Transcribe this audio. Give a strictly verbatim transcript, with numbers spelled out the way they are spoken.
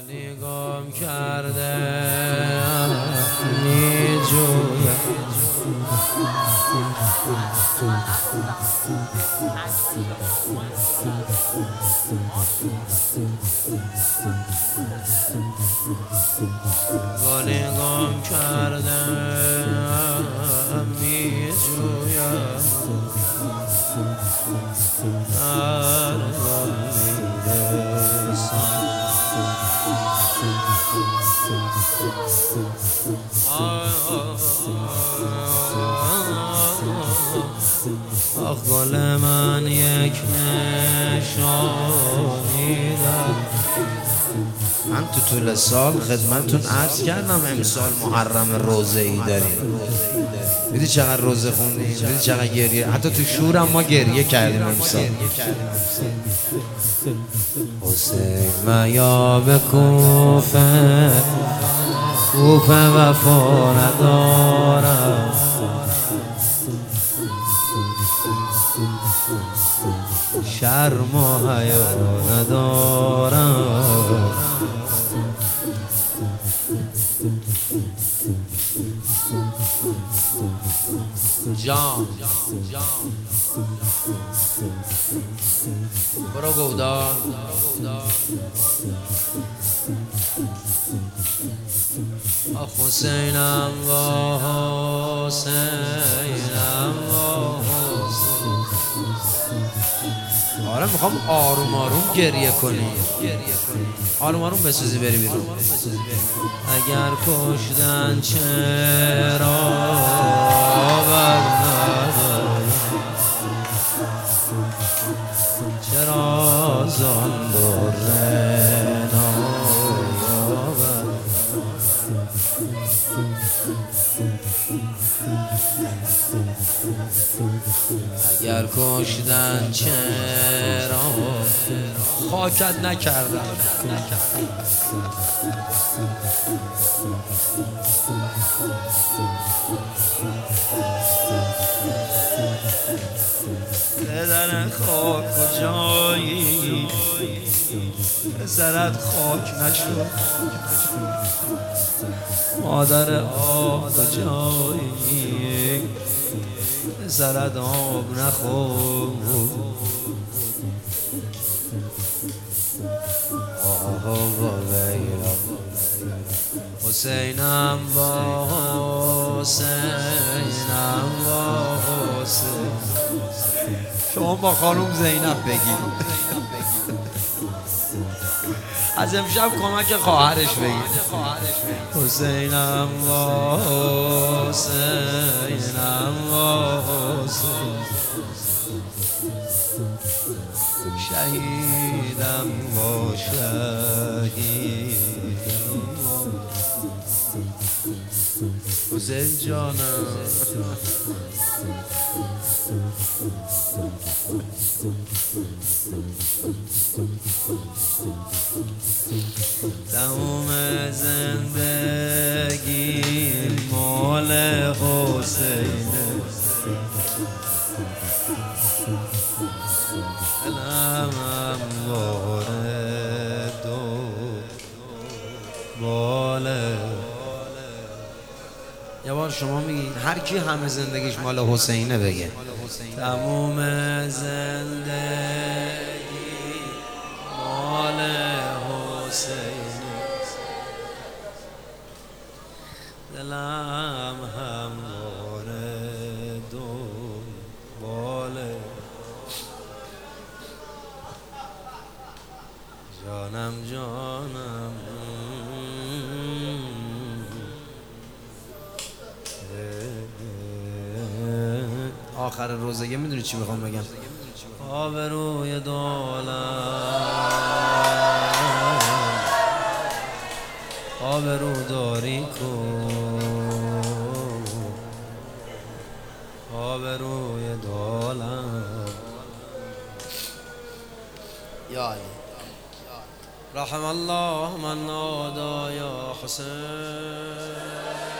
نگام کرده می جویم با نگام کرده می جویم آخ گل من یک نشانی دار. من تو طول سال خدمتتون عرض کردم امسال محرم روزه ای داریم. دیدی چقدر روزه خوندیم، دیدی چقدر گریه، حتی تو شورم ما گریه کردیم امسال. حسین میا به کوفه، کوفه وفا ندارم، شرم و حیا ندارم. جان برو گودار آخ حسینم و حسینم و حسین. آره میخوام آروم آروم گریه کنی، آروم آروم بسوزی بری بیرون. اگر کشتن چرا بر نداری، چرا زان دره نایابر. اگر کشتن چرا خاکت نکردم. پدر خاک کجایی، پسرت خاک نشد. مادر آب کجایی، پسرت آب نخورد. حسینم و حسینم و حسین. شما با خانوم زینب بگید، از امشب کمک خواهرش بگید. حسینم و حسینم و حسین، شهیدم و شهیدم حسین جانم. تمام زندگی مال حسینه، دلم وارد و باله. یه بار شما میگین هر کی همه زندگیش مال حسینه بگه. تموم زندگی مال حسینه، دلم همواره دنباله. جانم جانم آخر روزه میدونی چی میخوام بگم؟ آبروی دولت آبرو داری کن، آبروی دولت. یا علی رحم الله من نادا یا حسین.